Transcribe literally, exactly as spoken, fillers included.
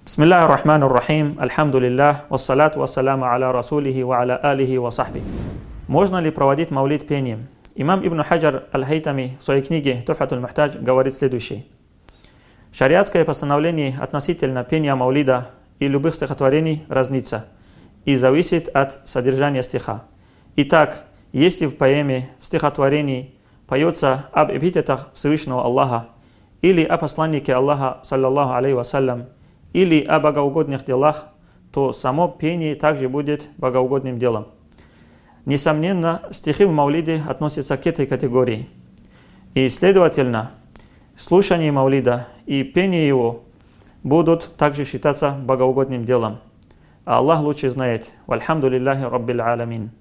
Бисмиллахи рахмани рахим, альхамдулиллах, вассалату вассаляму аля расулихи ва аля алихи ва сахби. Можно ли проводить маулид пением? Имам Ибн Хаджар аль-Хайтами в своей книге Тухфатуль Мухтадж говорит следующее. Шариатское постановление относительно пения маулида и любых стихотворений разнится и зависит от содержания стиха. Итак, если в поэме, в стихотворении поется об эпитетах Всевышнего Аллаха или о посланнике Аллаха, саллаллаху алейхи вассалям, или о богоугодных делах, то само пение также будет богоугодным делом. Несомненно, стихи в маулиде относятся к этой категории. И, следовательно, слушание маулида и пение его будут также считаться богоугодным делом. А Аллах лучше знает. Вальхамдулиллахи раббил аламин.